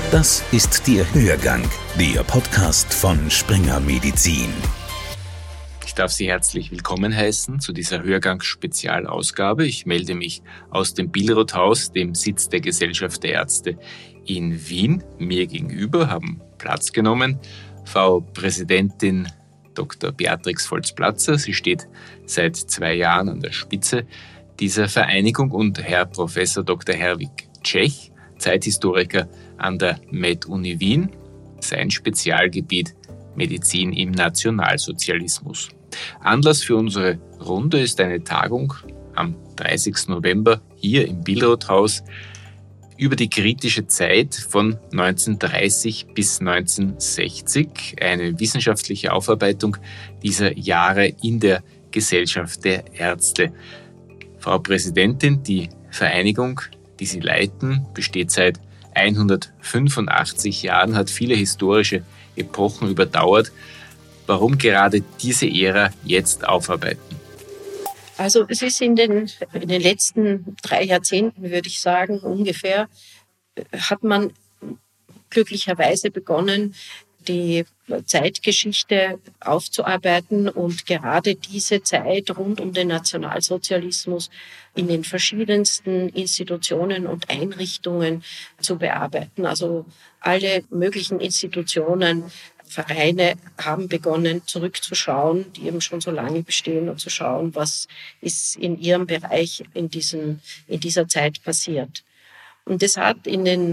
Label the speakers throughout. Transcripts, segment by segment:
Speaker 1: Das ist der Hörgang, der Podcast von Springer Medizin.
Speaker 2: Ich darf Sie herzlich willkommen heißen zu dieser Hörgang-Spezialausgabe. Ich melde mich aus dem Billroth-Haus, dem Sitz der Gesellschaft der Ärzte in Wien. Mir gegenüber haben Platz genommen Frau Präsidentin Dr. Beatrix Volz-Platzer. Sie steht seit 2 Jahren an der Spitze dieser Vereinigung, und Herr Professor Dr. Herwig Tschech, Zeithistoriker an der Med-Uni Wien. Sein Spezialgebiet Medizin im Nationalsozialismus. Anlass für unsere Runde ist eine Tagung am 30. November hier im Billroth-Haus über die kritische Zeit von 1930 bis 1960, eine wissenschaftliche Aufarbeitung dieser Jahre in der Gesellschaft der Ärzte. Frau Präsidentin, die Vereinigung, die Sie leiten, besteht seit 185 Jahren, hat viele historische Epochen überdauert. Warum gerade diese Ära jetzt aufarbeiten?
Speaker 3: Also es ist in den letzten 3 Jahrzehnten, würde ich sagen, ungefähr, hat man glücklicherweise begonnen, die Zeitgeschichte aufzuarbeiten und gerade diese Zeit rund um den Nationalsozialismus in den verschiedensten Institutionen und Einrichtungen zu bearbeiten. Also alle möglichen Institutionen, Vereine haben begonnen, zurückzuschauen, die eben schon so lange bestehen, und zu schauen, was ist in ihrem Bereich in dieser Zeit passiert. Und das hat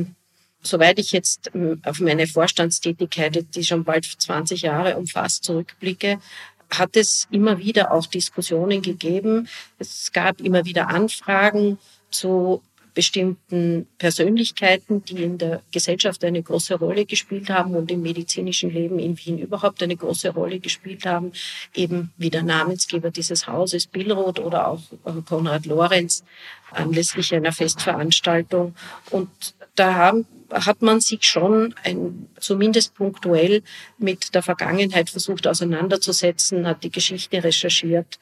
Speaker 3: soweit ich jetzt auf meine Vorstandstätigkeit, die schon bald 20 Jahre umfasst, zurückblicke, hat es immer wieder auch Diskussionen gegeben. Es gab immer wieder Anfragen zu bestimmten Persönlichkeiten, die in der Gesellschaft eine große Rolle gespielt haben und im medizinischen Leben in Wien überhaupt eine große Rolle gespielt haben, eben wie der Namensgeber dieses Hauses, Billroth, oder auch Konrad Lorenz, anlässlich einer Festveranstaltung. Und da hat man sich schon zumindest punktuell mit der Vergangenheit versucht auseinanderzusetzen, hat die Geschichte recherchiert.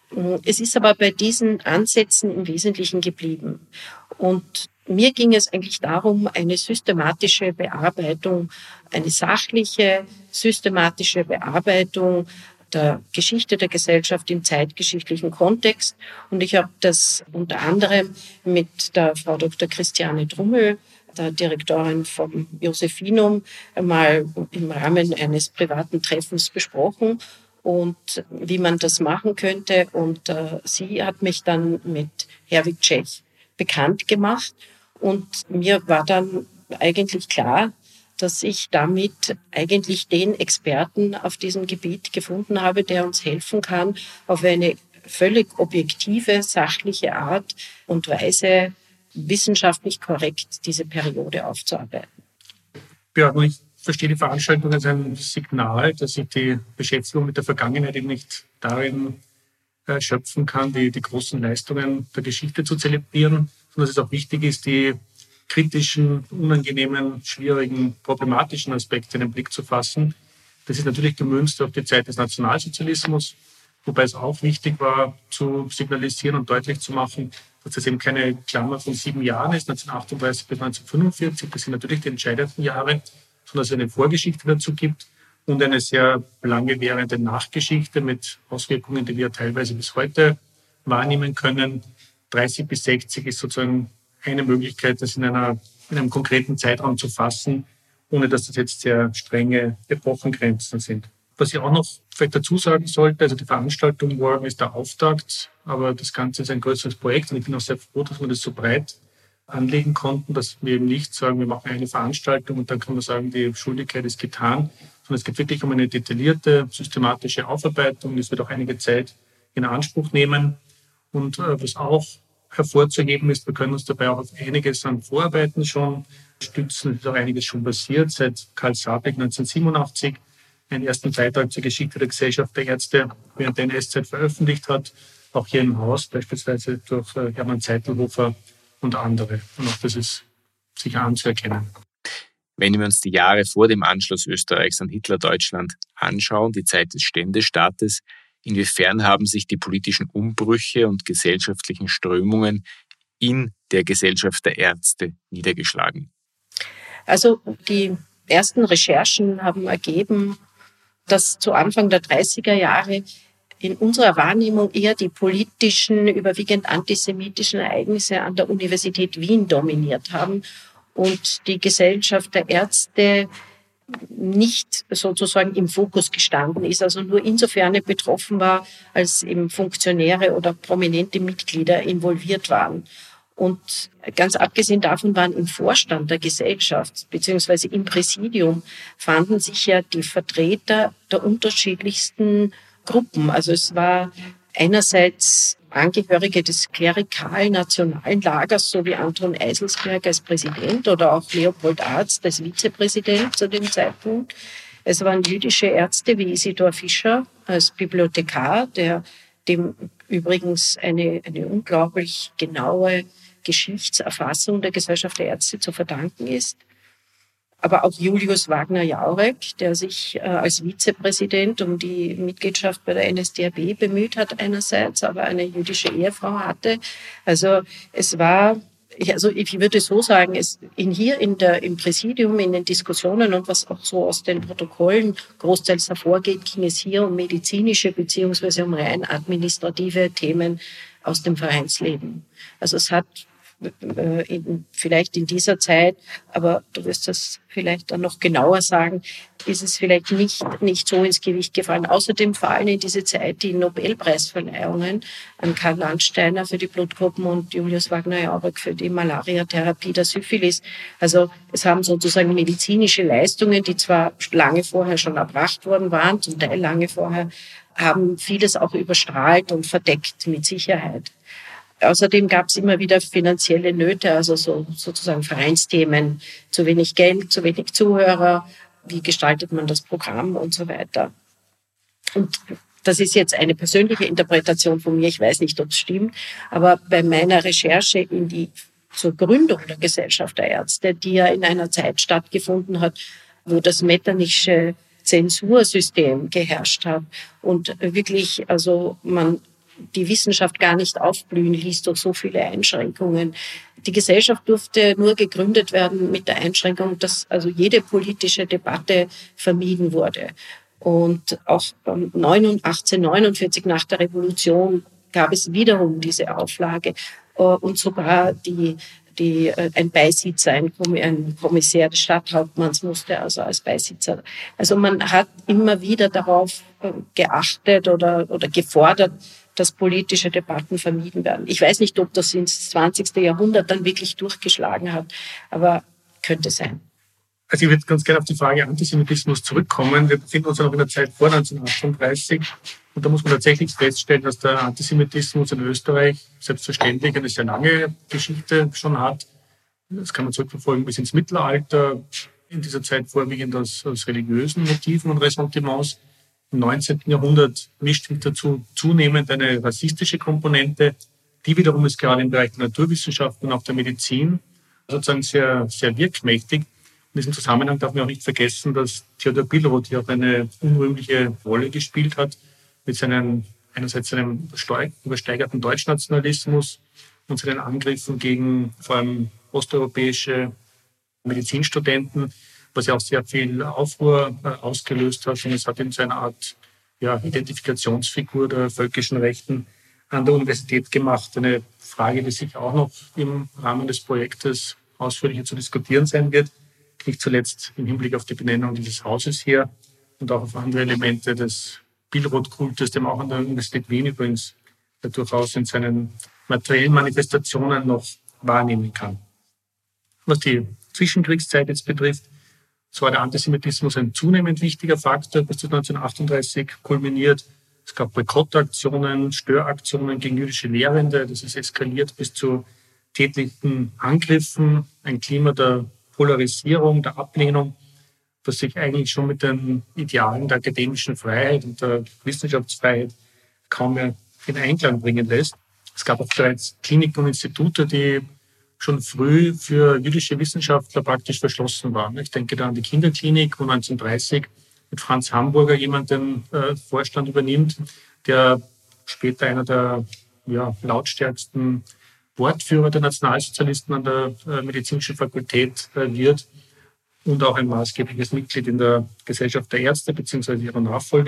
Speaker 3: Es ist aber bei diesen Ansätzen im Wesentlichen geblieben. Und mir ging es eigentlich darum, eine systematische Bearbeitung, eine sachliche, systematische Bearbeitung der Geschichte der Gesellschaft im zeitgeschichtlichen Kontext. Und ich habe das unter anderem mit der Frau Dr. Christiane Drummel, der Direktorin vom Josephinum, mal im Rahmen eines privaten Treffens besprochen und wie man das machen könnte. Und sie hat mich dann mit Herwig Tschech bekannt gemacht. Und mir war dann eigentlich klar, dass ich damit eigentlich den Experten auf diesem Gebiet gefunden habe, der uns helfen kann, auf eine völlig objektive, sachliche Art und Weise wissenschaftlich korrekt diese Periode aufzuarbeiten.
Speaker 4: Ja, ich verstehe die Veranstaltung als ein Signal, dass ich die Beschäftigung mit der Vergangenheit eben nicht darin schöpfen kann, die großen Leistungen der Geschichte zu zelebrieren, sondern dass es auch wichtig ist, die kritischen, unangenehmen, schwierigen, problematischen Aspekte in den Blick zu fassen. Das ist natürlich gemünzt auf die Zeit des Nationalsozialismus, wobei es auch wichtig war, zu signalisieren und deutlich zu machen, dass das eben keine Klammer von 7 Jahren ist, 1938 bis 1945, das sind natürlich die entscheidenden Jahre, sondern dass es eine Vorgeschichte dazu gibt und eine sehr lange währende Nachgeschichte mit Auswirkungen, die wir teilweise bis heute wahrnehmen können. 30 bis 60 ist sozusagen eine Möglichkeit, das in einem konkreten Zeitraum zu fassen, ohne dass das jetzt sehr strenge Epochengrenzen sind. Was ich auch noch vielleicht dazu sagen sollte, also die Veranstaltung morgen ist der Auftakt, aber das Ganze ist ein größeres Projekt und ich bin auch sehr froh, dass wir das so breit anlegen konnten, dass wir eben nicht sagen, wir machen eine Veranstaltung und dann kann man sagen, die Schuldigkeit ist getan, sondern es geht wirklich um eine detaillierte, systematische Aufarbeitung. Das wird auch einige Zeit in Anspruch nehmen. Und was auch hervorzuheben ist, wir können uns dabei auch auf einiges an Vorarbeiten schon stützen. Es ist auch einiges schon passiert. Seit Karl Sabek 1987 einen ersten Beitrag zur Geschichte der Gesellschaft der Ärzte während der NS-Zeit veröffentlicht hat. Auch hier im Haus, beispielsweise durch Hermann Zeitelhofer und andere. Und auch das ist sicher anzuerkennen.
Speaker 2: Wenn wir uns die Jahre vor dem Anschluss Österreichs an Hitler-Deutschland anschauen, die Zeit des Ständestaates, inwiefern haben sich die politischen Umbrüche und gesellschaftlichen Strömungen in der Gesellschaft der Ärzte niedergeschlagen?
Speaker 3: Also die ersten Recherchen haben ergeben, dass zu Anfang der 30er Jahre in unserer Wahrnehmung eher die politischen, überwiegend antisemitischen Ereignisse an der Universität Wien dominiert haben und die Gesellschaft der Ärzte nicht sozusagen im Fokus gestanden ist, also nur insofern betroffen war, als eben Funktionäre oder prominente Mitglieder involviert waren. Und ganz abgesehen davon waren im Vorstand der Gesellschaft beziehungsweise im Präsidium fanden sich ja die Vertreter der unterschiedlichsten Gruppen. Also es war einerseits Angehörige des klerikalen nationalen Lagers, so wie Anton Eiselsberg als Präsident oder auch Leopold Arzt als Vizepräsident zu dem Zeitpunkt. Es waren jüdische Ärzte wie Isidor Fischer als Bibliothekar, dem übrigens eine unglaublich genaue Geschichtserfassung der Gesellschaft der Ärzte zu verdanken ist. Aber auch Julius Wagner-Jaurek, der sich als Vizepräsident um die Mitgliedschaft bei der NSDAP bemüht hat einerseits, aber eine jüdische Ehefrau hatte. Also es war, ich würde so sagen, im Präsidium, in den Diskussionen und was auch so aus den Protokollen großteils hervorgeht, ging es hier um medizinische beziehungsweise um rein administrative Themen aus dem Vereinsleben. Also es hat vielleicht in dieser Zeit, aber du wirst das vielleicht dann noch genauer sagen, ist es vielleicht nicht so ins Gewicht gefallen. Außerdem fallen in diese Zeit die Nobelpreisverleihungen an Karl Landsteiner für die Blutgruppen und Julius Wagner-Jaurek für die Malariatherapie der Syphilis. Also es haben sozusagen medizinische Leistungen, die zwar lange vorher schon erbracht worden waren, zum Teil lange vorher, haben vieles auch überstrahlt und verdeckt mit Sicherheit. Außerdem gab es immer wieder finanzielle Nöte, also sozusagen Vereinsthemen, zu wenig Geld, zu wenig Zuhörer, wie gestaltet man das Programm und so weiter. Und das ist jetzt eine persönliche Interpretation von mir, ich weiß nicht, ob es stimmt, aber bei meiner Recherche zur Gründung der Gesellschaft der Ärzte, die ja in einer Zeit stattgefunden hat, wo das Metternichsche Zensursystem geherrscht hat und wirklich, also man die Wissenschaft gar nicht aufblühen ließ durch so viele Einschränkungen. Die Gesellschaft durfte nur gegründet werden mit der Einschränkung, dass also jede politische Debatte vermieden wurde. Und auch 1849 nach der Revolution gab es wiederum diese Auflage und sogar ein Beisitzer, ein Kommissär des Stadthauptmanns musste also als Beisitzer. Also man hat immer wieder darauf geachtet oder gefordert, dass politische Debatten vermieden werden. Ich weiß nicht, ob das ins 20. Jahrhundert dann wirklich durchgeschlagen hat, aber könnte sein.
Speaker 4: Also ich würde ganz gerne auf die Frage Antisemitismus zurückkommen. Wir befinden uns ja noch in der Zeit vor 1938 und da muss man tatsächlich feststellen, dass der Antisemitismus in Österreich selbstverständlich eine sehr lange Geschichte schon hat. Das kann man zurückverfolgen bis ins Mittelalter, in dieser Zeit vorwiegend aus religiösen Motiven und Ressentiments. Im 19. Jahrhundert mischt sich dazu zunehmend eine rassistische Komponente. Die wiederum ist gerade im Bereich der Naturwissenschaften und auch der Medizin sozusagen sehr, sehr wirkmächtig. In diesem Zusammenhang darf man auch nicht vergessen, dass Theodor Billroth hier auch eine unrühmliche Rolle gespielt hat mit einerseits seinem übersteigerten Deutschnationalismus und seinen Angriffen gegen vor allem osteuropäische Medizinstudenten, was ja auch sehr viel Aufruhr ausgelöst hat. Und es hat ihn zu einer Art Identifikationsfigur der völkischen Rechten an der Universität gemacht. Eine Frage, die sich auch noch im Rahmen des Projektes ausführlicher zu diskutieren sein wird. Nicht zuletzt im Hinblick auf die Benennung dieses Hauses hier und auch auf andere Elemente des Billroth-Kultes, den man auch an der Universität Wien übrigens durchaus in seinen materiellen Manifestationen noch wahrnehmen kann. Was die Zwischenkriegszeit jetzt betrifft, so war der Antisemitismus ein zunehmend wichtiger Faktor, bis zu 1938 kulminiert. Es gab Boykottaktionen, Störaktionen gegen jüdische Lehrende. Das ist eskaliert bis zu tätlichen Angriffen. Ein Klima der Polarisierung, der Ablehnung, was sich eigentlich schon mit den Idealen der akademischen Freiheit und der Wissenschaftsfreiheit kaum mehr in Einklang bringen lässt. Es gab auch bereits Kliniken und Institute, die schon früh für jüdische Wissenschaftler praktisch verschlossen waren. Ich denke da an die Kinderklinik, wo 1930 mit Franz Hamburger jemand den Vorstand übernimmt, der später einer der lautstärksten Wortführer der Nationalsozialisten an der medizinischen Fakultät wird. und auch ein maßgebliches Mitglied in der Gesellschaft der Ärzte bzw. ihrer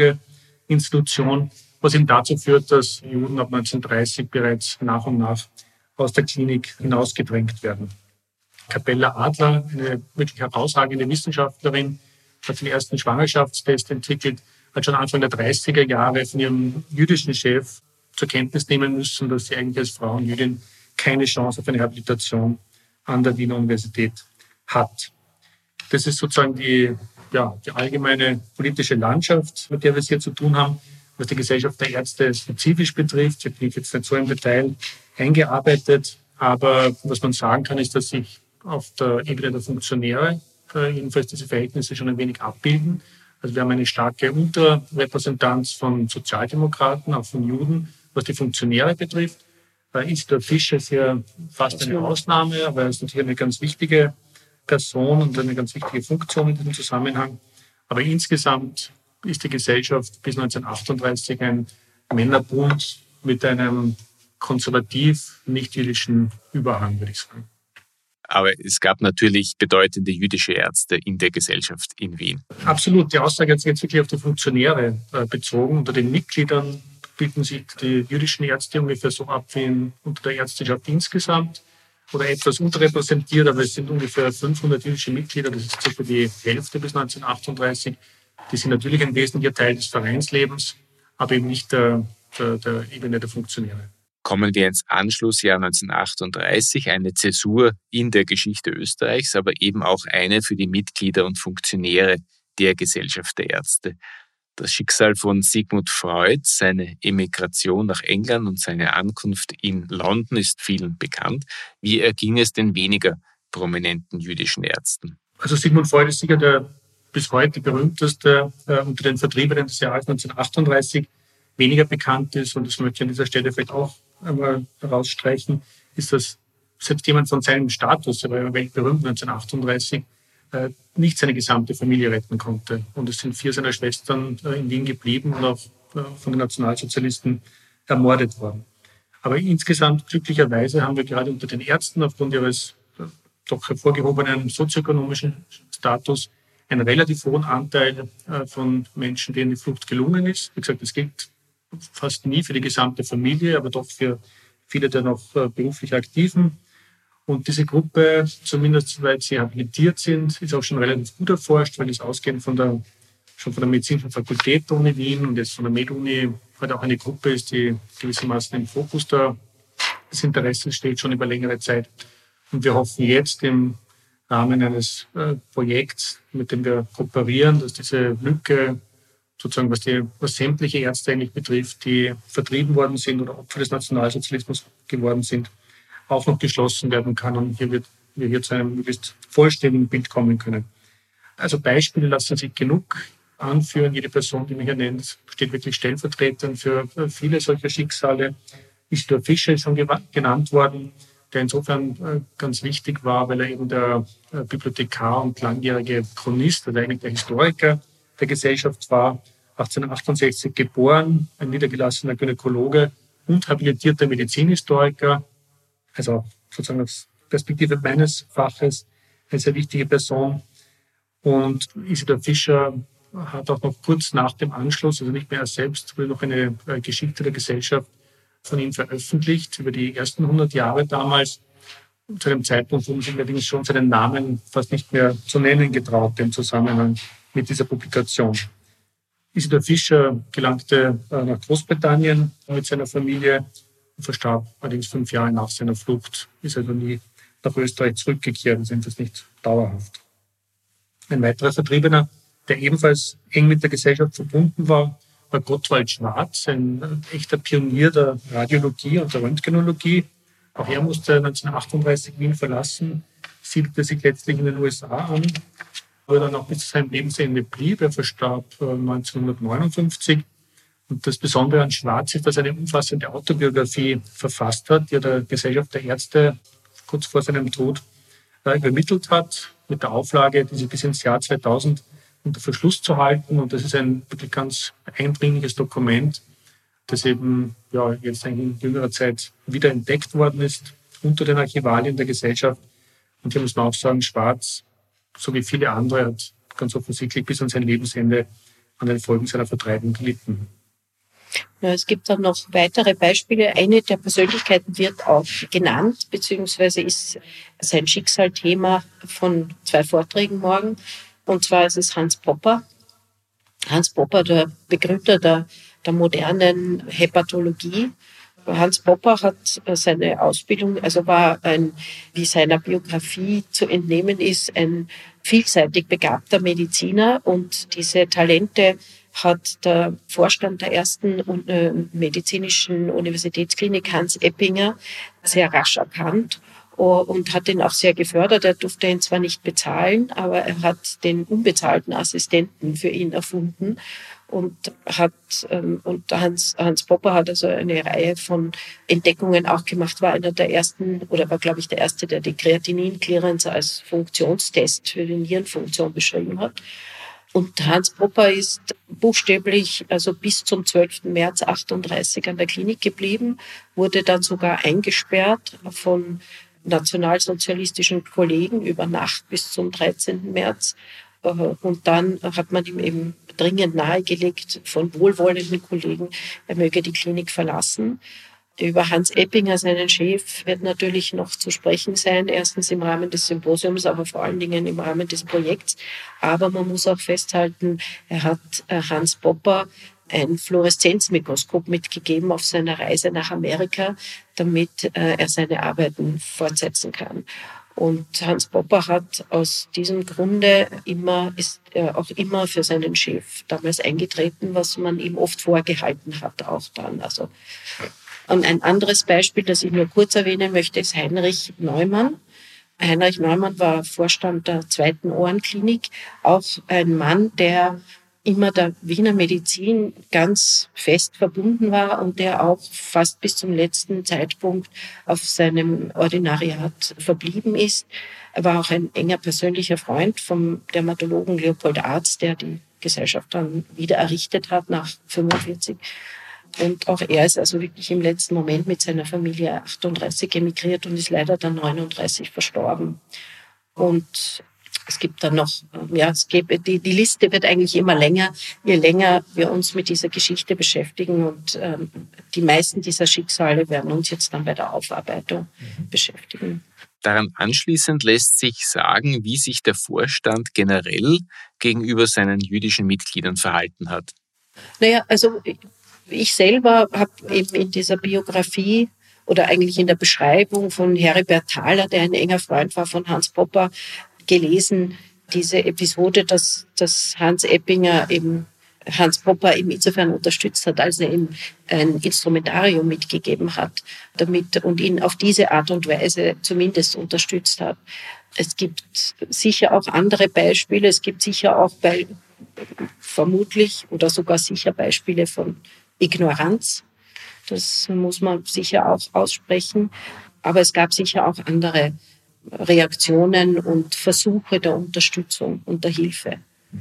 Speaker 4: Nachfolgeinstitution, was eben dazu führt, dass Juden ab 1930 bereits nach und nach aus der Klinik hinausgedrängt werden. Capella Adler, eine wirklich herausragende Wissenschaftlerin, hat den ersten Schwangerschaftstest entwickelt, hat schon Anfang der 30er Jahre von ihrem jüdischen Chef zur Kenntnis nehmen müssen, dass sie eigentlich als Frau und Jüdin keine Chance auf eine Habilitation an der Wiener Universität hat. Das ist sozusagen die allgemeine politische Landschaft, mit der wir es hier zu tun haben, was die Gesellschaft der Ärzte spezifisch betrifft. Ich bin jetzt nicht so im Detail eingearbeitet, aber was man sagen kann, ist, dass sich auf der Ebene der Funktionäre jedenfalls diese Verhältnisse schon ein wenig abbilden. Also wir haben eine starke Unterrepräsentanz von Sozialdemokraten, auch von Juden, was die Funktionäre betrifft. Isidor Fischer ist ja fast eine Ausnahme, aber er ist natürlich eine ganz wichtige Person und eine ganz wichtige Funktion in diesem Zusammenhang. Aber insgesamt ist die Gesellschaft bis 1938 ein Männerbund mit einem konservativ nicht-jüdischen Überhang, würde ich sagen.
Speaker 2: Aber es gab natürlich bedeutende jüdische Ärzte in der Gesellschaft in Wien.
Speaker 4: Absolut. Die Aussage hat sich jetzt wirklich auf die Funktionäre bezogen. Unter den Mitgliedern bilden sich die jüdischen Ärzte ungefähr so ab wie unter der Ärzteschaft insgesamt oder etwas unterrepräsentiert, aber es sind ungefähr 500 jüdische Mitglieder, das ist circa die Hälfte bis 1938. Die sind natürlich ein wesentlicher Teil des Vereinslebens, aber eben nicht der Ebene der Funktionäre.
Speaker 2: Kommen wir ins Anschlussjahr 1938, eine Zäsur in der Geschichte Österreichs, aber eben auch eine für die Mitglieder und Funktionäre der Gesellschaft der Ärzte. Das Schicksal von Sigmund Freud, seine Emigration nach England und seine Ankunft in London ist vielen bekannt. Wie erging es den weniger prominenten jüdischen Ärzten?
Speaker 4: Also Sigmund Freud ist sicher der bis heute berühmteste unter den Vertriebenen des Jahres 1938. Weniger bekannt ist, und das möchte ich an dieser Stelle vielleicht auch einmal herausstreichen, ist, dass selbst jemand von seinem Status, er war ja weltberühmt 1938, nicht seine gesamte Familie retten konnte. Und es sind 4 seiner Schwestern in Wien geblieben und auch von den Nationalsozialisten ermordet worden. Aber insgesamt glücklicherweise haben wir gerade unter den Ärzten aufgrund ihres doch hervorgehobenen sozioökonomischen Status einen relativ hohen Anteil von Menschen, denen die Flucht gelungen ist. Wie gesagt, das gilt fast nie für die gesamte Familie, aber doch für viele der noch beruflich Aktiven. Und diese Gruppe, zumindest soweit sie habilitiert sind, ist auch schon relativ gut erforscht, weil es ausgehend schon von der Medizinischen Fakultät der Uni Wien und jetzt von der MedUni halt auch eine Gruppe ist, die gewissermaßen im Fokus des Interesses steht, schon über längere Zeit. Und wir hoffen jetzt im Rahmen eines Projekts, mit dem wir kooperieren, dass diese Lücke sozusagen, was sämtliche Ärzte eigentlich betrifft, die vertrieben worden sind oder Opfer des Nationalsozialismus geworden sind, auch noch geschlossen werden kann und wir hier zu einem möglichst vollständigen Bild kommen können. Also Beispiele lassen sich genug anführen. Jede Person, die mich hier nennt, steht wirklich stellvertretend für viele solcher Schicksale. Isidor Fischer ist schon genannt worden, der insofern ganz wichtig war, weil er eben der Bibliothekar und langjährige Chronist oder eigentlich der Historiker der Gesellschaft war, 1868 geboren, ein niedergelassener Gynäkologe und habilitierter Medizinhistoriker, also sozusagen aus Perspektive meines Faches eine sehr wichtige Person. Und Isidor Fischer hat auch noch kurz nach dem Anschluss, also nicht mehr er selbst, wurde noch eine Geschichte der Gesellschaft von ihm veröffentlicht über die ersten 100 Jahre damals, zu einem Zeitpunkt, wo man sich allerdings schon seinen Namen fast nicht mehr zu nennen getraut im Zusammenhang mit dieser Publikation. Isidor Fischer gelangte nach Großbritannien mit seiner Familie und verstarb allerdings 5 Jahre nach seiner Flucht, ist also nie nach Österreich zurückgekehrt, ist jedenfalls nicht dauerhaft. Ein weiterer Vertriebener, der ebenfalls eng mit der Gesellschaft verbunden war Gottwald Schwarz, ein echter Pionier der Radiologie und der Röntgenologie. Auch er musste 1938 Wien verlassen, siedelte sich letztlich in den USA an, wo er dann auch bis zu seinem Lebensende blieb. Er verstarb 1959. Und das Besondere an Schwarz ist, dass er eine umfassende Autobiografie verfasst hat, die er der Gesellschaft der Ärzte kurz vor seinem Tod übermittelt hat, mit der Auflage, diese bis ins Jahr 2000 unter Verschluss zu halten. Und das ist ein wirklich ganz eindringliches Dokument, das eben jetzt in jüngerer Zeit wieder entdeckt worden ist unter den Archivalien der Gesellschaft. Und hier muss man auch sagen, Schwarz so wie viele andere hat ganz offensichtlich bis an sein Lebensende an den Folgen seiner Vertreibung gelitten.
Speaker 3: Ja, es gibt dann noch weitere Beispiele. Eine der Persönlichkeiten wird auch genannt, beziehungsweise ist sein Schicksal Thema von 2 Vorträgen morgen. Und zwar ist es Hans Popper. Hans Popper, der Begründer der modernen Hepatologie. Hans Popper hat seine Ausbildung, also war wie seiner Biografie zu entnehmen ist, ein vielseitig begabter Mediziner, und diese Talente hat der Vorstand der ersten medizinischen Universitätsklinik, Hans Eppinger, sehr rasch erkannt und hat ihn auch sehr gefördert. Er durfte ihn zwar nicht bezahlen, aber er hat den unbezahlten Assistenten für ihn erfunden und Hans Popper hat also eine Reihe von Entdeckungen auch gemacht, war einer der ersten oder war, glaube ich, der erste, der die Kreatinin-Clearance als Funktionstest für die Nierenfunktion beschrieben hat. Und Hans Popper ist buchstäblich also bis zum 12. März 1938 an der Klinik geblieben, wurde dann sogar eingesperrt von nationalsozialistischen Kollegen über Nacht bis zum 13. März. Und dann hat man ihm eben dringend nahegelegt von wohlwollenden Kollegen, er möge die Klinik verlassen. Über Hans Eppinger, seinen Chef, wird natürlich noch zu sprechen sein. Erstens im Rahmen des Symposiums, aber vor allen Dingen im Rahmen des Projekts. Aber man muss auch festhalten, er hat Hans Popper ein Fluoreszenzmikroskop mitgegeben auf seiner Reise nach Amerika, damit er seine Arbeiten fortsetzen kann. Und Hans Popper hat aus diesem Grunde ist auch immer für seinen Chef damals eingetreten, was man ihm oft vorgehalten hat, auch dann. Also, und ein anderes Beispiel, das ich nur kurz erwähnen möchte, ist Heinrich Neumann. Heinrich Neumann war Vorstand der 2. Ohrenklinik, auch ein Mann, der immer der Wiener Medizin ganz fest verbunden war und der auch fast bis zum letzten Zeitpunkt auf seinem Ordinariat verblieben ist. Er war auch ein enger persönlicher Freund vom Dermatologen Leopold Arzt, der die Gesellschaft dann wieder errichtet hat nach 1945. Und auch er ist also wirklich im letzten Moment mit seiner Familie 38 emigriert und ist leider dann 39 verstorben. Und es gibt dann noch, die Liste wird eigentlich immer länger, je länger wir uns mit dieser Geschichte beschäftigen. Und die meisten dieser Schicksale werden uns jetzt dann bei der Aufarbeitung beschäftigen.
Speaker 2: Daran anschließend lässt sich sagen, wie sich der Vorstand generell gegenüber seinen jüdischen Mitgliedern verhalten hat.
Speaker 3: Naja, also ich selber habe eben in dieser Biografie oder eigentlich in der Beschreibung von Heribert Thaler, der ein enger Freund war von Hans Popper, gelesen, diese Episode, dass Hans Eppinger eben Hans Popper eben insofern unterstützt hat, als er ihm ein Instrumentarium mitgegeben hat, und ihn auf diese Art und Weise zumindest unterstützt hat. Es gibt sicher auch andere Beispiele, es gibt sicher auch vermutlich oder sogar sicher Beispiele von Ignoranz. Das muss man sicher auch aussprechen. Aber es gab sicher auch andere Reaktionen und Versuche der Unterstützung und der Hilfe.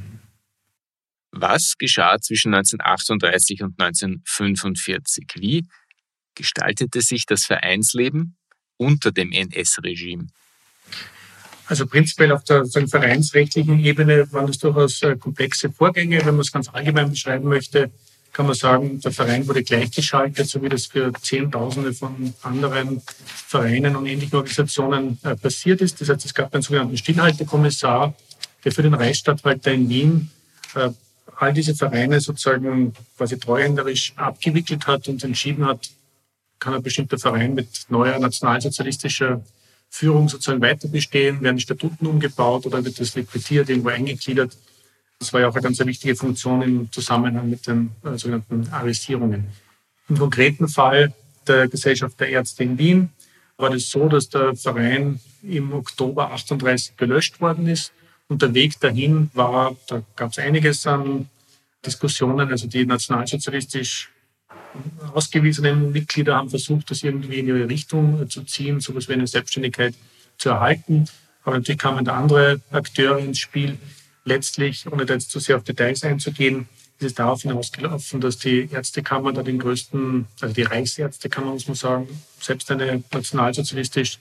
Speaker 2: Was geschah zwischen 1938 und 1945? Wie gestaltete sich das Vereinsleben unter dem NS-Regime?
Speaker 4: Also prinzipiell auf der vereinsrechtlichen Ebene waren das durchaus komplexe Vorgänge. Wenn man es ganz allgemein beschreiben möchte, kann man sagen, der Verein wurde gleichgeschaltet, so wie das für Zehntausende von anderen Vereinen und ähnlichen Organisationen passiert ist. Das heißt, es gab einen sogenannten Stillhaltekommissar, der für den Reichsstatthalter in Wien all diese Vereine sozusagen quasi treuhänderisch abgewickelt hat und entschieden hat, kann ein bestimmter Verein mit neuer nationalsozialistischer Führung sozusagen weiter bestehen, werden die Statuten umgebaut oder wird das liquidiert, irgendwo eingegliedert. Das war ja auch eine ganz wichtige Funktion im Zusammenhang mit den sogenannten Arrestierungen. Im konkreten Fall der Gesellschaft der Ärzte in Wien war das so, dass der Verein im Oktober 1938 gelöscht worden ist. Und der Weg dahin war, da gab es einiges an Diskussionen. Also die nationalsozialistisch ausgewiesenen Mitglieder haben versucht, das irgendwie in ihre Richtung zu ziehen, so etwas wie eine Selbstständigkeit zu erhalten. Aber natürlich kamen da andere Akteure ins Spiel. Letztlich, ohne da jetzt zu sehr auf Details einzugehen, ist es darauf hinausgelaufen, dass die Ärztekammer da also die Reichsärztekammer, muss man sagen, selbst eine nationalsozialistisch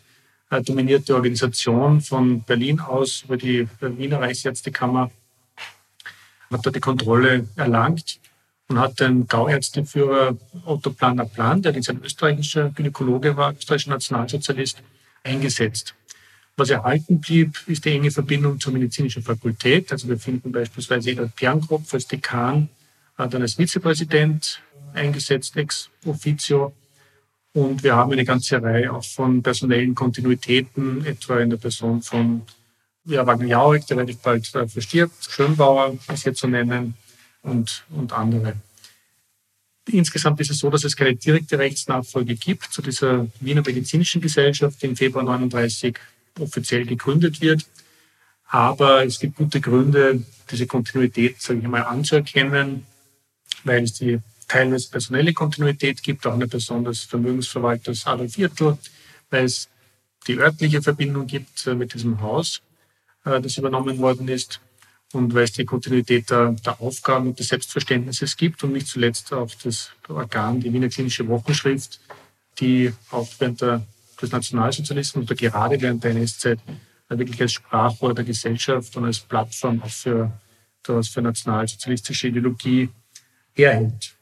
Speaker 4: dominierte Organisation von Berlin aus über die Wiener Reichsärztekammer, hat dort die Kontrolle erlangt und hat den Gauärzteführer Otto Planner-Plan, der ein österreichischer Gynäkologe war, österreichischer Nationalsozialist, eingesetzt. Was erhalten blieb, ist die enge Verbindung zur medizinischen Fakultät. Also wir finden beispielsweise Edward Pernkopf als Dekan, dann als Vizepräsident eingesetzt, ex officio. Und wir haben eine ganze Reihe auch von personellen Kontinuitäten, etwa in der Person von Wagner Jauregg, der relativ bald verstirbt, Schönbauer ist hier zu nennen und andere. Insgesamt ist es so, dass es keine direkte Rechtsnachfolge gibt zu dieser Wiener Medizinischen Gesellschaft, die im Februar 1939 offiziell gegründet wird. Aber es gibt gute Gründe, diese Kontinuität, sage ich mal, anzuerkennen, weil es die teilweise personelle Kontinuität gibt, auch eine Person des Vermögensverwalters Adolf Viertel, weil es die örtliche Verbindung gibt mit diesem Haus, das übernommen worden ist, und weil es die Kontinuität der Aufgaben und des Selbstverständnisses gibt und nicht zuletzt auch das Organ, die Wiener Klinische Wochenschrift, die auch während des Nationalsozialismus oder gerade während der NS-Zeit wirklich als Sprachrohr der Gesellschaft und als Plattform auch für nationalsozialistische Ideologie herhält.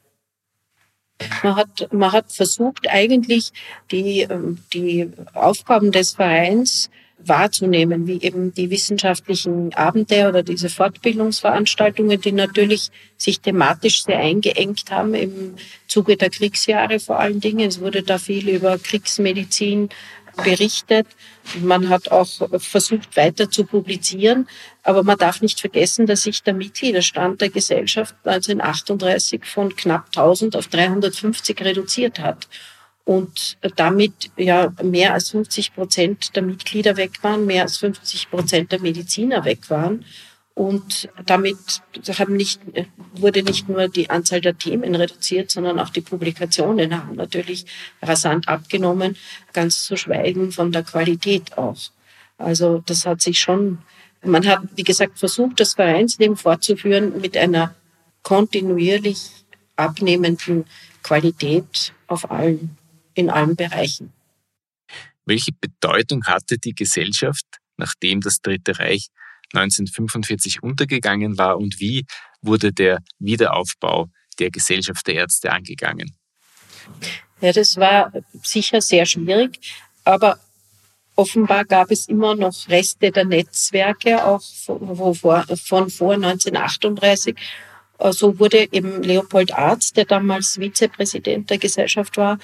Speaker 3: Man hat versucht, eigentlich die Aufgaben des Vereins wahrzunehmen, wie eben die wissenschaftlichen Abende oder diese Fortbildungsveranstaltungen, die natürlich sich thematisch sehr eingeengt haben im Zuge der Kriegsjahre vor allen Dingen. Es wurde da viel über Kriegsmedizin berichtet. Man hat auch versucht, weiter zu publizieren. Aber man darf nicht vergessen, dass sich der Mitgliederstand der Gesellschaft 1938 von knapp 1000 auf 350 reduziert hat. Und damit ja mehr als 50% der Mitglieder weg waren, mehr als 50% der Mediziner weg waren. Und damit wurde nicht nur die Anzahl der Themen reduziert, sondern auch die Publikationen haben natürlich rasant abgenommen, ganz zu schweigen von der Qualität auch. Also das hat sich schon, man hat, wie gesagt, versucht, das Vereinsleben fortzuführen mit einer kontinuierlich abnehmenden Qualität in allen Bereichen.
Speaker 2: Welche Bedeutung hatte die Gesellschaft, nachdem das Dritte Reich 1945 untergegangen war, und wie wurde der Wiederaufbau der Gesellschaft der Ärzte angegangen?
Speaker 3: Ja, das war sicher sehr schwierig, aber offenbar gab es immer noch Reste der Netzwerke, auch von vor 1938. So wurde eben Leopold Arz, der damals Vizepräsident der Gesellschaft war,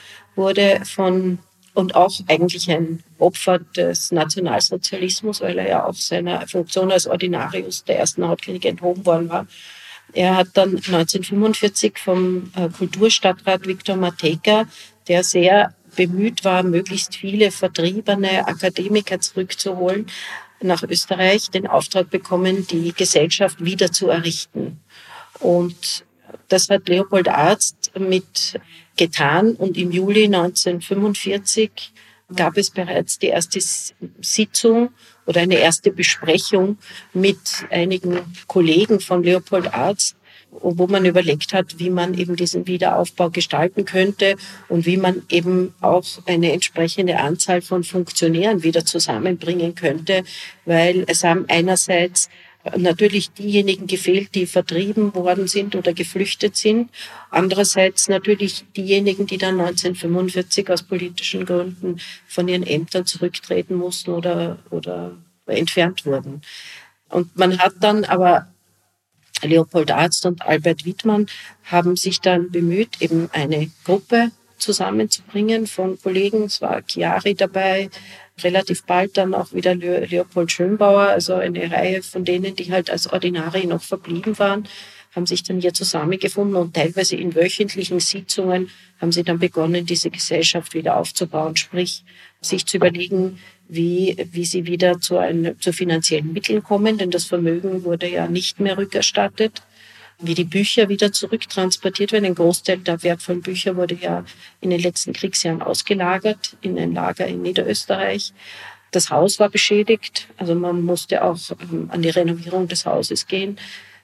Speaker 3: und auch eigentlich ein Opfer des Nationalsozialismus, weil er ja auch seiner Funktion als Ordinarius der ersten Hautklinik enthoben worden war. Er hat dann 1945 vom Kulturstadtrat Viktor Matejka, der sehr bemüht war, möglichst viele vertriebene Akademiker zurückzuholen, nach Österreich den Auftrag bekommen, die Gesellschaft wieder zu errichten. Und das hat Leopold Arzt mit getan, und im Juli 1945 gab es bereits die erste Sitzung oder eine erste Besprechung mit einigen Kollegen von Leopold Arzt, wo man überlegt hat, wie man eben diesen Wiederaufbau gestalten könnte und wie man eben auch eine entsprechende Anzahl von Funktionären wieder zusammenbringen könnte, weil es haben einerseits natürlich diejenigen gefehlt, die vertrieben worden sind oder geflüchtet sind. Andererseits natürlich diejenigen, die dann 1945 aus politischen Gründen von ihren Ämtern zurücktreten mussten oder entfernt wurden. Und man hat dann aber, Leopold Arzt und Albert Wittmann haben sich dann bemüht, eben eine Gruppe zusammenzubringen von Kollegen. Es war Chiari dabei, relativ bald dann auch wieder Leopold Schönbauer, also eine Reihe von denen, die halt als Ordinari noch verblieben waren, haben sich dann hier zusammengefunden, und teilweise in wöchentlichen Sitzungen haben sie dann begonnen, diese Gesellschaft wieder aufzubauen, sprich sich zu überlegen, wie sie wieder zu finanziellen Mitteln kommen, denn das Vermögen wurde ja nicht mehr rückerstattet, wie die Bücher wieder zurücktransportiert werden. Ein Großteil der wertvollen Bücher wurde ja in den letzten Kriegsjahren ausgelagert in ein Lager in Niederösterreich. Das Haus war beschädigt, also man musste auch an die Renovierung des Hauses gehen.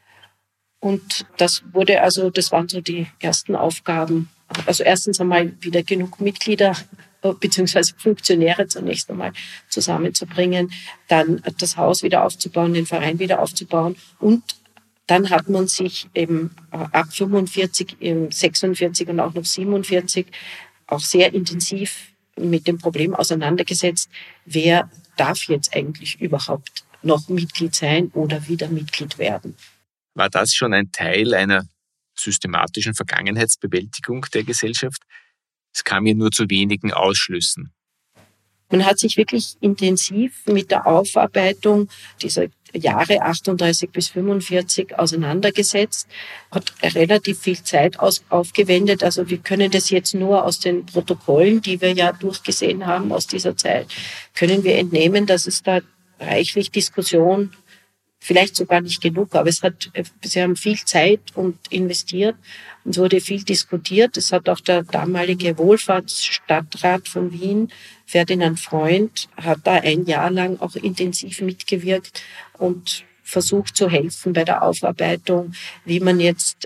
Speaker 3: Und das waren so die ersten Aufgaben. Also erstens einmal wieder genug Mitglieder beziehungsweise Funktionäre zunächst einmal zusammenzubringen, dann das Haus wieder aufzubauen, den Verein wieder aufzubauen. Und dann hat man sich eben ab 45, 46 und auch noch 47 auch sehr intensiv mit dem Problem auseinandergesetzt, wer darf jetzt eigentlich überhaupt noch Mitglied sein oder wieder Mitglied werden.
Speaker 2: War das schon ein Teil einer systematischen Vergangenheitsbewältigung der Gesellschaft? Es kam ja nur zu wenigen Ausschlüssen.
Speaker 3: Man hat sich wirklich intensiv mit der Aufarbeitung dieser Jahre 38 bis 45 auseinandergesetzt, hat relativ viel Zeit aufgewendet. Also wir können das jetzt nur aus den Protokollen, die wir ja durchgesehen haben aus dieser Zeit, können wir entnehmen, dass es da reichlich Diskussion, vielleicht sogar nicht genug, aber sie haben viel Zeit investiert und es wurde viel diskutiert. Es hat auch der damalige Wohlfahrtsstadtrat von Wien, Ferdinand Freund, hat da ein Jahr lang auch intensiv mitgewirkt und versucht zu helfen bei der Aufarbeitung, wie man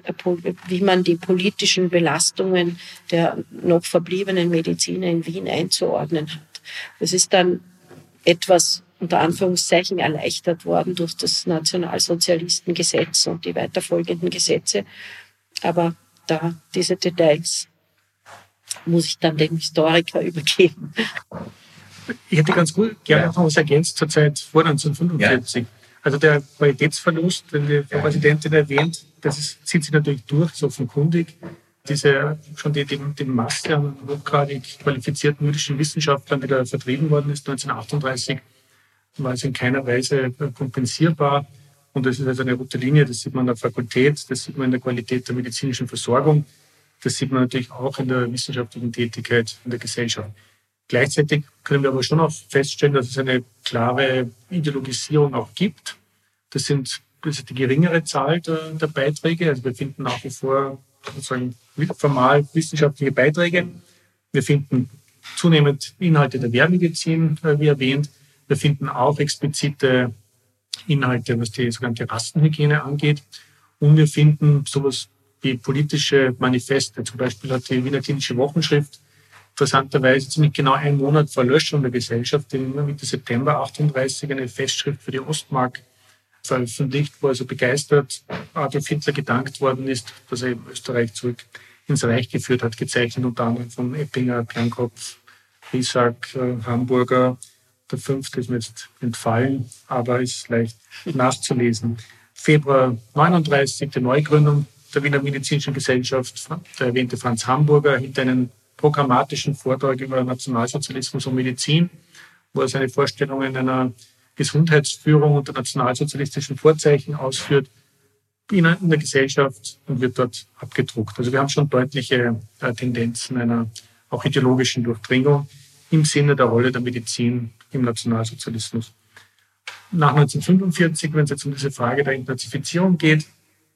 Speaker 3: die politischen Belastungen der noch verbliebenen Mediziner in Wien einzuordnen hat. Das ist dann etwas unter Anführungszeichen erleichtert worden durch das Nationalsozialistengesetz und die weiterfolgenden Gesetze. Aber diese Details muss ich dann dem Historiker übergeben.
Speaker 4: Ich hätte ganz gut gerne noch was ergänzt zur Zeit vor 1945. Ja. Also der Qualitätsverlust, den die Frau Präsidentin erwähnt, zieht sich natürlich durch, ist offenkundig. Die Masse an hochgradig qualifizierten jüdischen Wissenschaftlern, die da vertrieben worden ist 1938, war also in keiner Weise kompensierbar. Und das ist also eine rote Linie, das sieht man an der Fakultät, das sieht man in der Qualität der medizinischen Versorgung, das sieht man natürlich auch in der wissenschaftlichen Tätigkeit in der Gesellschaft. Gleichzeitig können wir aber schon auch feststellen, dass es eine klare Ideologisierung auch gibt. Das ist die geringere Zahl der Beiträge. Also wir finden nach wie vor sozusagen formal wissenschaftliche Beiträge. Wir finden zunehmend Inhalte der Wehrmedizin, wie erwähnt. Wir finden auch explizite Inhalte, was die sogenannte Rassenhygiene angeht. Und wir finden sowas wie politische Manifeste. Zum Beispiel hat die Wiener Klinische Wochenschrift interessanterweise ziemlich genau einen Monat vor Löschung der Gesellschaft, in Mitte September 38, eine Festschrift für die Ostmark veröffentlicht, wo also begeistert Adolf Hitler gedankt worden ist, dass er eben Österreich zurück ins Reich geführt hat, gezeichnet unter anderem von Eppinger, Pernkopf, Riesack, Hamburger. Der 5. ist mir jetzt entfallen, aber ist leicht nachzulesen. Februar 39, die Neugründung der Wiener Medizinischen Gesellschaft. Der erwähnte Franz Hamburger hielt einen programmatischen Vortrag über Nationalsozialismus und Medizin, wo er seine Vorstellungen einer Gesundheitsführung unter nationalsozialistischen Vorzeichen ausführt in der Gesellschaft und wird dort abgedruckt. Also wir haben schon deutliche Tendenzen einer auch ideologischen Durchdringung im Sinne der Rolle der Medizin im Nationalsozialismus. Nach 1945, wenn es jetzt um diese Frage der Entnazifizierung geht,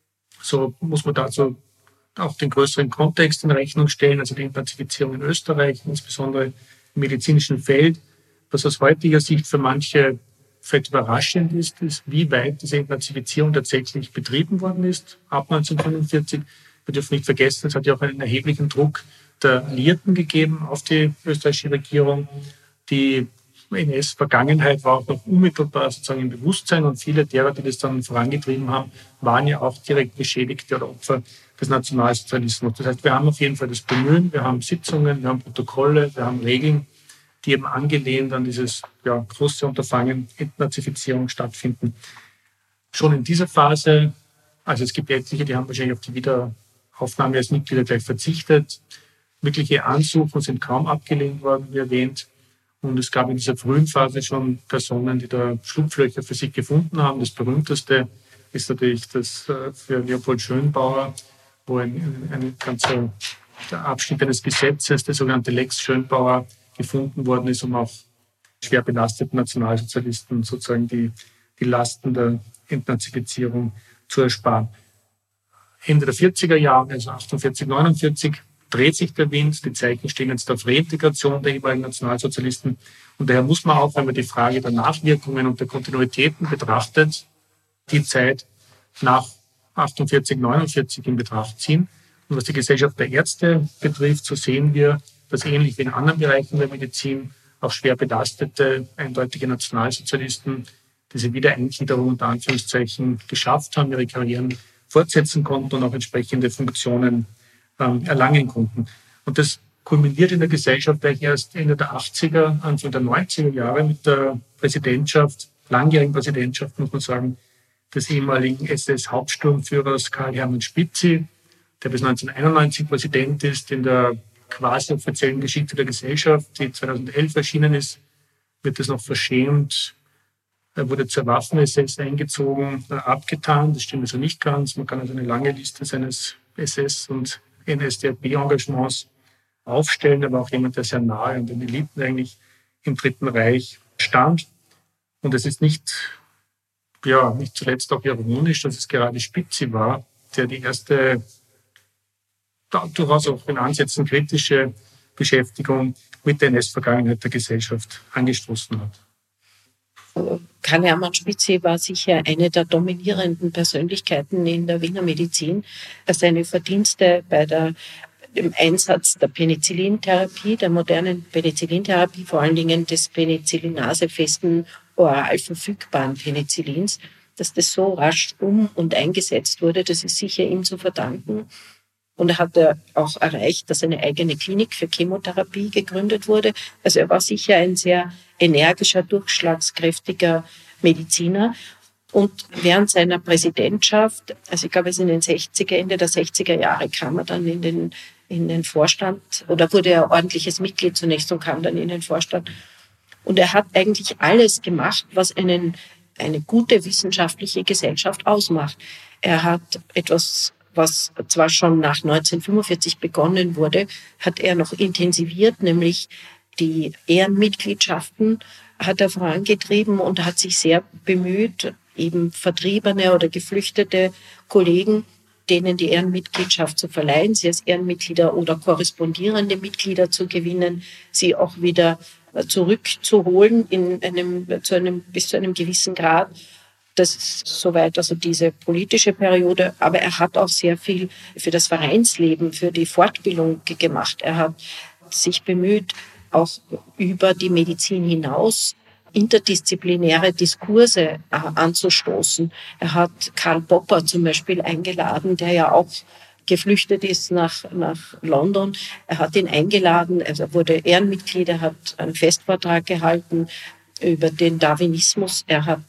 Speaker 4: so muss man dazu auch den größeren Kontext in Rechnung stellen, also die Entnazifizierung in Österreich, insbesondere im medizinischen Feld. Was aus heutiger Sicht für manche vielleicht überraschend ist, wie weit diese Entnazifizierung tatsächlich betrieben worden ist ab 1945. Wir dürfen nicht vergessen, es hat ja auch einen erheblichen Druck der Alliierten gegeben auf die österreichische Regierung. Die NS-Vergangenheit war auch noch unmittelbar sozusagen im Bewusstsein und viele derer, die das dann vorangetrieben haben, waren ja auch direkt Beschädigte oder Opfer des Nationalsozialismus. Das heißt, wir haben auf jeden Fall das Bemühen, wir haben Sitzungen, wir haben Protokolle, wir haben Regeln, die eben angelehnt an dieses große Unterfangen Entnazifizierung stattfinden. Schon in dieser Phase, also es gibt etliche, die haben wahrscheinlich auf die Wiederaufnahme als Mitglieder gleich verzichtet. Wirkliche Ansuchen sind kaum abgelehnt worden, wie erwähnt. Und es gab in dieser frühen Phase schon Personen, die da Schlupflöcher für sich gefunden haben. Das berühmteste ist natürlich das für Leopold Schönbauer, wo ein ganzer Abschnitt eines Gesetzes, der sogenannte Lex Schönbauer, gefunden worden ist, um auch schwer belasteten Nationalsozialisten sozusagen die Lasten der Entnazifizierung zu ersparen. Ende der 40er Jahre, also 48, 49, dreht sich der Wind. Die Zeichen stehen jetzt auf Reintegration der ehemaligen Nationalsozialisten. Und daher muss man auch, wenn man die Frage der Nachwirkungen und der Kontinuitäten betrachtet, die Zeit nach 48, 49 in Betracht ziehen. Und was die Gesellschaft der Ärzte betrifft, so sehen wir, dass ähnlich wie in anderen Bereichen der Medizin auch schwer belastete, eindeutige Nationalsozialisten diese Wiedereingliederung unter Anführungszeichen geschafft haben, ihre Karrieren fortsetzen konnten und auch entsprechende Funktionen erlangen konnten. Und das kulminiert in der Gesellschaft eigentlich erst Ende der 80er, Anfang der 90er Jahre mit der Präsidentschaft, langjährigen Präsidentschaft, muss man sagen, des ehemaligen SS-Hauptsturmführers Karl-Hermann Spitzi, der bis 1991 Präsident ist. In der quasi offiziellen Geschichte der Gesellschaft, die 2011 erschienen ist, wird es noch verschämt. Er wurde zur Waffen-SS eingezogen, abgetan. Das stimmt also nicht ganz. Man kann also eine lange Liste seines SS- und NSDAP-Engagements aufstellen, aber auch jemand, der sehr nahe an den Eliten eigentlich im Dritten Reich stand. Und es ist nicht zuletzt auch ironisch, dass es gerade Spitzi war, der die erste, durchaus auch in Ansätzen kritische Beschäftigung mit der NS-Vergangenheit der Gesellschaft angestoßen hat.
Speaker 3: Karl-Hermann Spitzi war sicher eine der dominierenden Persönlichkeiten in der Wiener Medizin. Seine Verdienste bei dem Einsatz der Penicillintherapie, der modernen Penicillintherapie, vor allen Dingen des penicillinasefesten, oral verfügbaren Penicillins, dass das so rasch und eingesetzt wurde, das ist sicher ihm zu verdanken. Und er hat auch erreicht, dass eine eigene Klinik für Chemotherapie gegründet wurde. Also er war sicher ein sehr energischer, durchschlagskräftiger Mediziner. Und während seiner Präsidentschaft, also ich glaube, es in den Ende der 60er Jahre kam er dann in den Vorstand oder wurde er ordentliches Mitglied zunächst und kam dann in den Vorstand. Und er hat eigentlich alles gemacht, was eine gute wissenschaftliche Gesellschaft ausmacht. Er hat etwas, was zwar schon nach 1945 begonnen wurde, hat er noch intensiviert, nämlich die Ehrenmitgliedschaften hat er vorangetrieben und hat sich sehr bemüht, eben vertriebene oder geflüchtete Kollegen, denen die Ehrenmitgliedschaft zu verleihen, sie als Ehrenmitglieder oder korrespondierende Mitglieder zu gewinnen, sie auch wieder zurückzuholen bis zu einem gewissen Grad. Das ist soweit also diese politische Periode. Aber er hat auch sehr viel für das Vereinsleben, für die Fortbildung gemacht. Er hat sich bemüht, auch über die Medizin hinaus interdisziplinäre Diskurse anzustoßen. Er hat Karl Popper zum Beispiel eingeladen, der ja auch geflüchtet ist nach London. Er hat ihn eingeladen, also er wurde Ehrenmitglied, er hat einen Festvortrag gehalten über den Darwinismus. Er hat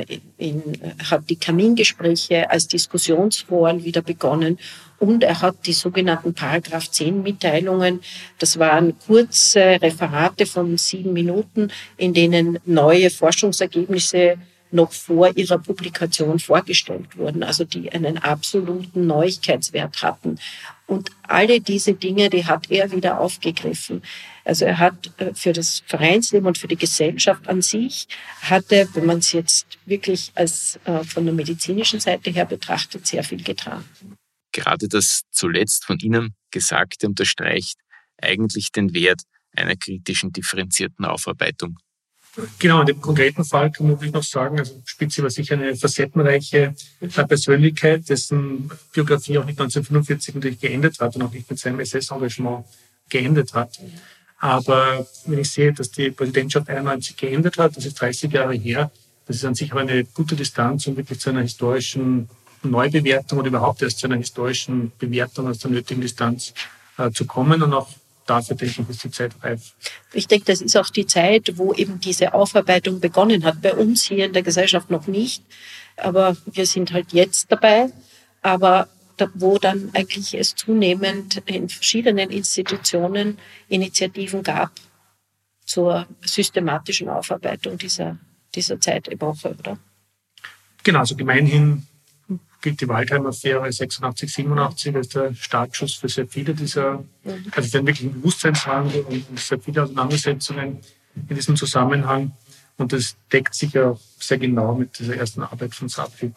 Speaker 3: die Kamingespräche als Diskussionsforen wieder begonnen und er hat die sogenannten Paragraph 10 Mitteilungen. Das waren kurze Referate von 7 Minuten, in denen neue Forschungsergebnisse noch vor ihrer Publikation vorgestellt wurden, also die einen absoluten Neuigkeitswert hatten. Und alle diese Dinge, die hat er wieder aufgegriffen. Also er hat für das Vereinsleben und für die Gesellschaft an sich, wenn man es jetzt wirklich als von der medizinischen Seite her betrachtet, sehr viel getan.
Speaker 2: Gerade das zuletzt von Ihnen Gesagte unterstreicht eigentlich den Wert einer kritischen, differenzierten Aufarbeitung.
Speaker 4: Genau, in dem konkreten Fall kann man wirklich noch sagen, also Spitzi war sicher eine facettenreiche Persönlichkeit, dessen Biografie auch nicht 1945 natürlich geendet hat und auch nicht mit seinem SS-Engagement geendet hat. Aber wenn ich sehe, dass die Präsidentschaft 91 geendet hat, das ist 30 Jahre her, das ist an sich aber eine gute Distanz, um wirklich zu einer historischen Neubewertung oder überhaupt erst zu einer historischen Bewertung aus der nötigen Distanz zu kommen und auch dafür, denke ich, ist die Zeit reif.
Speaker 3: Ich denke, das ist auch die Zeit, wo eben diese Aufarbeitung begonnen hat. Bei uns hier in der Gesellschaft noch nicht, aber wir sind halt jetzt dabei. Aber wo dann eigentlich es zunehmend in verschiedenen Institutionen Initiativen gab zur systematischen Aufarbeitung dieser Zeitepoche, oder?
Speaker 4: Genau, also gemeinhin gilt die Waldheim-Affäre 86, 87 als der Startschuss für sehr viele dieser, also für einen wirklichen Bewusstseinswandel und sehr viele Auseinandersetzungen in diesem Zusammenhang. Und das deckt sich ja sehr genau mit dieser ersten Arbeit von Safik.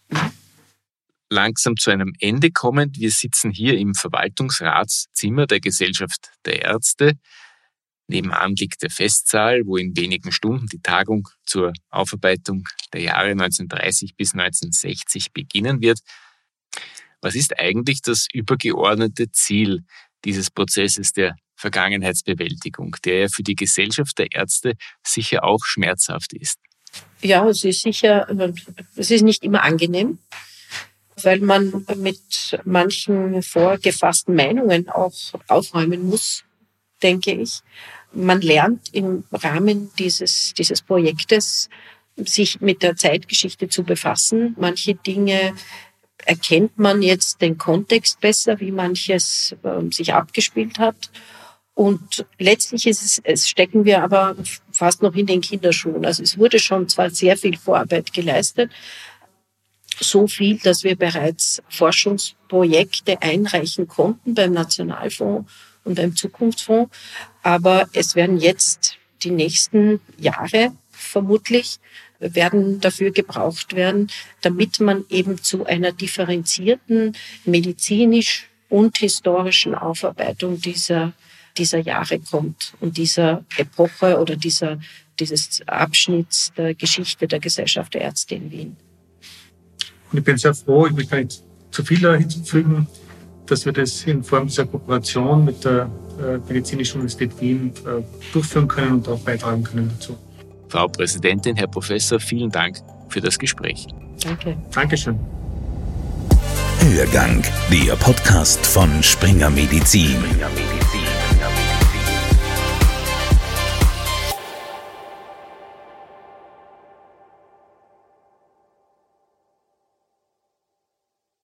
Speaker 2: Langsam zu einem Ende kommend. Wir sitzen hier im Verwaltungsratszimmer der Gesellschaft der Ärzte. Nebenan liegt der Festsaal, wo in wenigen Stunden die Tagung zur Aufarbeitung der Jahre 1930 bis 1960 beginnen wird. Was ist eigentlich das übergeordnete Ziel dieses Prozesses der Vergangenheitsbewältigung, der ja für die Gesellschaft der Ärzte sicher auch schmerzhaft ist.
Speaker 3: Ja, es ist sicher, es ist nicht immer angenehm, weil man mit manchen vorgefassten Meinungen auch aufräumen muss, denke ich. Man lernt im Rahmen dieses Projektes, sich mit der Zeitgeschichte zu befassen. Manche Dinge erkennt man jetzt den Kontext besser, wie manches sich abgespielt hat. Und letztlich stecken wir aber fast noch in den Kinderschuhen. Also es wurde schon zwar sehr viel Vorarbeit geleistet, so viel, dass wir bereits Forschungsprojekte einreichen konnten beim Nationalfonds und beim Zukunftsfonds. Aber es werden jetzt die nächsten Jahre vermutlich werden dafür gebraucht werden, damit man eben zu einer differenzierten medizinisch und historischen Aufarbeitung dieser Jahre kommt und dieser Epoche oder dieses Abschnitts der Geschichte der Gesellschaft der Ärzte in Wien.
Speaker 4: Und ich bin sehr froh, ich will gar nicht zu viel hinzufügen, dass wir das in Form dieser Kooperation mit der Medizinischen Universität Wien durchführen können und auch beitragen können dazu.
Speaker 2: Frau Präsidentin, Herr Professor, vielen Dank für das Gespräch.
Speaker 3: Danke.
Speaker 4: Dankeschön.
Speaker 1: Hörgang, der Podcast von Springer Medizin.